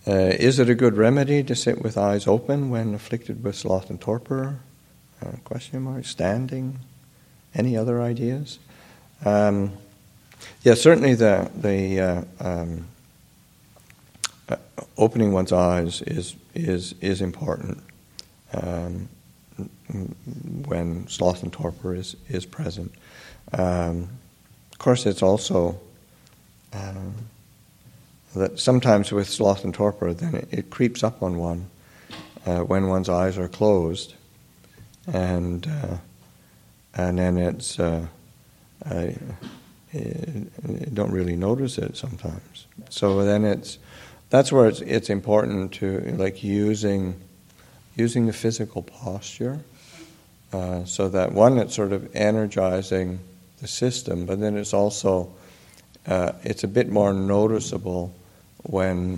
Is it a good remedy to sit with eyes open when afflicted with sloth and torpor? Question mark. Standing. Any other ideas? Certainly the opening one's eyes is important when sloth and torpor is present. Of course, it's also that sometimes with sloth and torpor, then it creeps up on one when one's eyes are closed, and then it's you don't really notice it sometimes. So then that's where it's important to like using the physical posture, so that one, it's sort of energizing the system, but then it's also it's a bit more noticeable when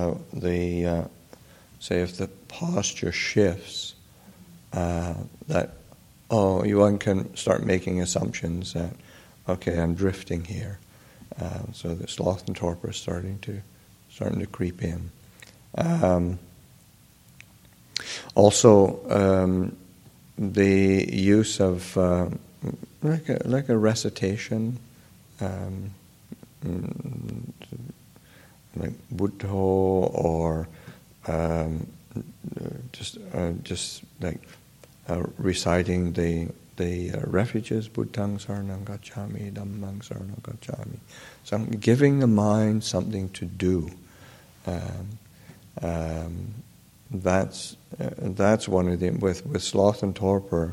say if the posture shifts, that one can start making assumptions that okay, I'm drifting here, so the sloth and torpor is starting to creep in. Also, the use of like a recitation, like Buddho, or just like reciting the refuges, Buddhaṃ saranam gacchami, Dhammam saranam gacchami. So giving the mind something to do. That's one of the with sloth and torpor.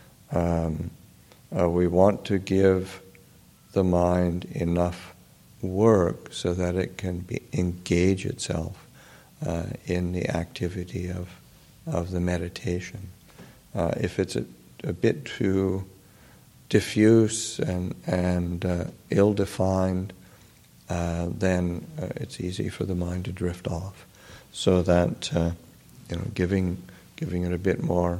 We want to give the mind enough work so that it can engage itself in the activity of the meditation. If it's a bit too diffuse and ill-defined, then it's easy for the mind to drift off. So that giving it a bit more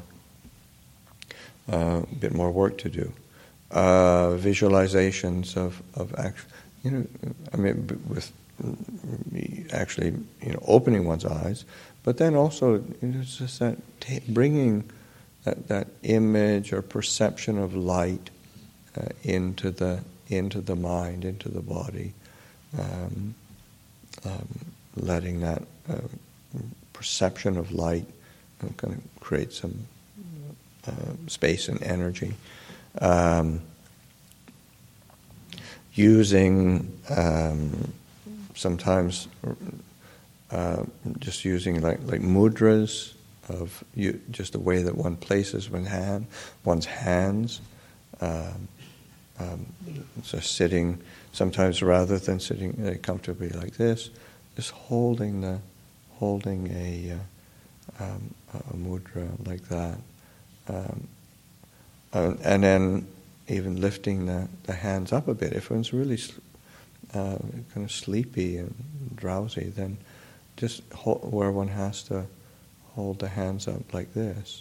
work to do. Visualizations of actually, with actually opening one's eyes, but then also it's just that bringing that image or perception of light into the mind, into the body, letting that perception of light kind of create some space and energy. Using sometimes just using like mudras of just the way that one places one's hands. So sitting, sometimes rather than sitting comfortably like this, just holding a mudra like that, and then even lifting the hands up a bit. If one's really kind of sleepy and drowsy, then just where one has to hold the hands up like this,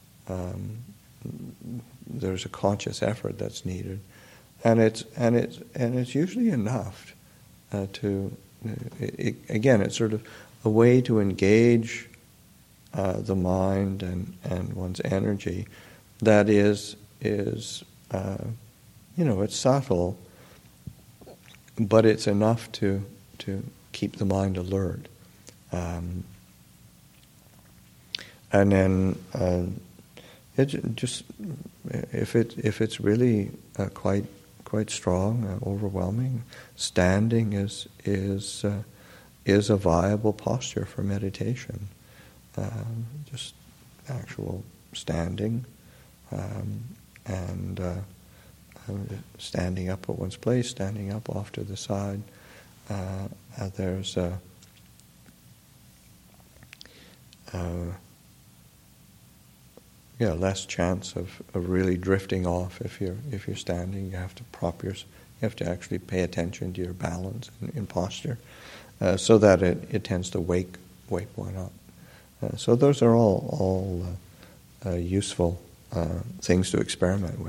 there's a conscious effort that's needed, and it's usually enough to. Again, it's sort of a way to engage the mind and one's energy that is it's subtle, but it's enough to keep the mind alert. And then it just if it's really quite strong, overwhelming, standing is a viable posture for meditation. Just actual standing, and standing up at one's place, standing up off to the side. There's less chance of really drifting off if you're standing. You have to you have to actually pay attention to your balance in posture, so that it tends to wake one up. So those are all useful things to experiment with.